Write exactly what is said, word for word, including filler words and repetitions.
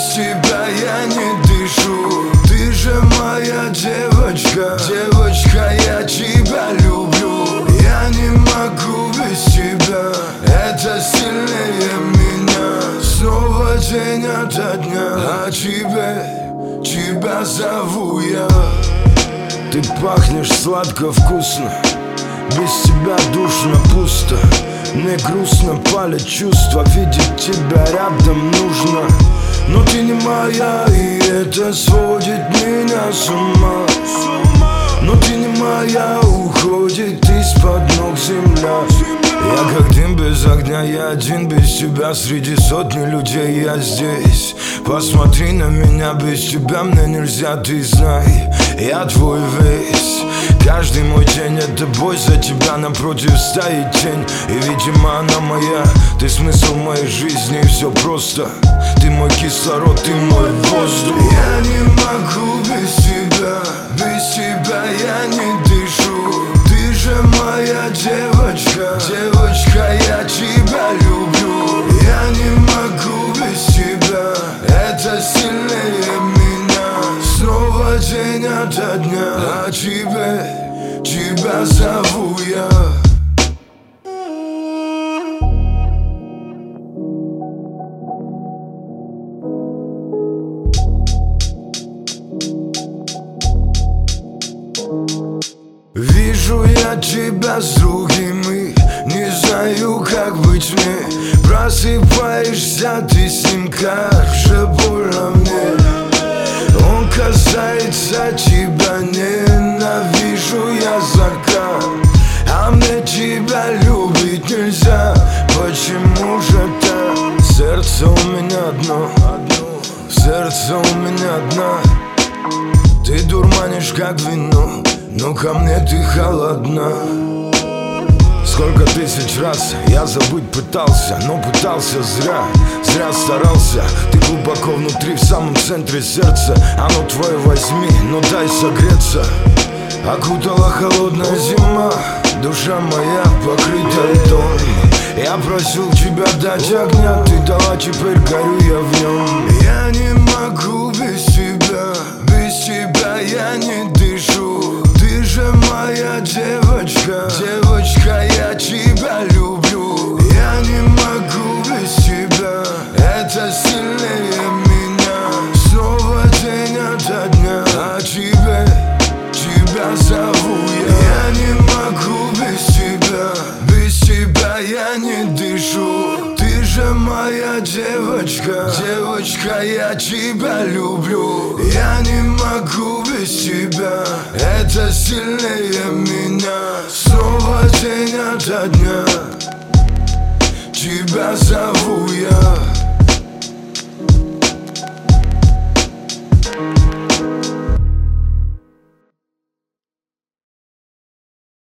Без тебя я не дышу. Ты же моя девочка, девочка, я тебя люблю. Я не могу без тебя, это сильнее меня. Снова день ото дня, а тебе, тебя зову я. Ты пахнешь сладко-вкусно, без тебя душно, пусто. Мне грустно, палят чувства, видеть тебя рядом нужно. Но ты не моя, и это сводит меня с ума. Но ты не моя, уходит из-под ног земля. Я как дым без огня, я один без тебя. Среди сотни людей я здесь. Посмотри на меня, без тебя мне нельзя, ты знай. Я твой весь. Каждый мой день это бой за тебя, напротив стоит тень. И видимо она моя, ты смысл моей жизни, и все просто. Ты мой кислород, ты мой воздух. Я не могу без тебя, без тебя я не дышу. Ты же моя девочка, девочка, я тебя люблю. Я не могу без тебя, это сильнее меня. Снова день ото дня, а тебе, тебя зову я. Вижу я тебя с другими, не знаю, как быть мне. Просыпаешься ты с ним, как же больно мне. Он касается тебя, ненавижу я закат. А мне тебя любить нельзя, почему же так? Сердце у меня одно, сердце у меня одна. Ты дурманишь как вино, но ко мне ты холодна. Сколько тысяч раз я забыть пытался, но пытался зря, зря старался. Ты глубоко внутри, в самом центре сердца. Оно твое возьми, но дай согреться. Окутала холодная зима, душа моя покрыта льдом. Я просил тебя дать огня, ты дала, теперь горю я в нем. Я не могу без тебя, без тебя я не дышу. Ты же моя девочка, девочка, я тебя люблю. Я не могу без тебя, это сильнее меня. Снова день ото дня, а тебе, тебя зову я. Я не могу без тебя, без тебя я не дышу. Ты же моя девочка, девочка, я тебя люблю. Я не могу без тебя, это сильнее меня. Снова день ото дня, тебя зову я.